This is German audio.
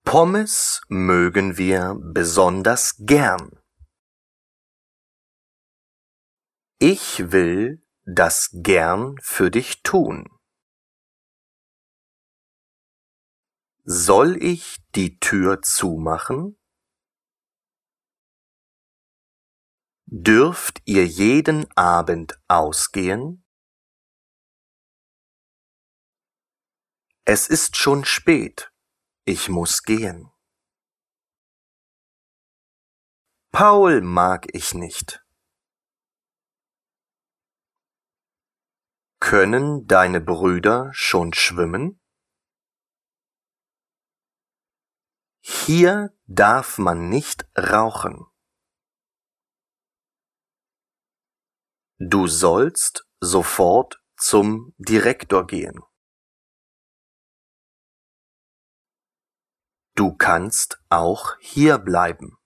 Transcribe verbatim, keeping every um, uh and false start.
Pommes mögen wir besonders gern. Ich will das gern für dich tun. Soll ich die Tür zumachen? Dürft ihr jeden Abend ausgehen? Es ist schon spät, ich muss gehen. Paul mag ich nicht. Können deine Brüder schon schwimmen? Hier darf man nicht rauchen. Du sollst sofort zum Direktor gehen. Du kannst auch hier bleiben.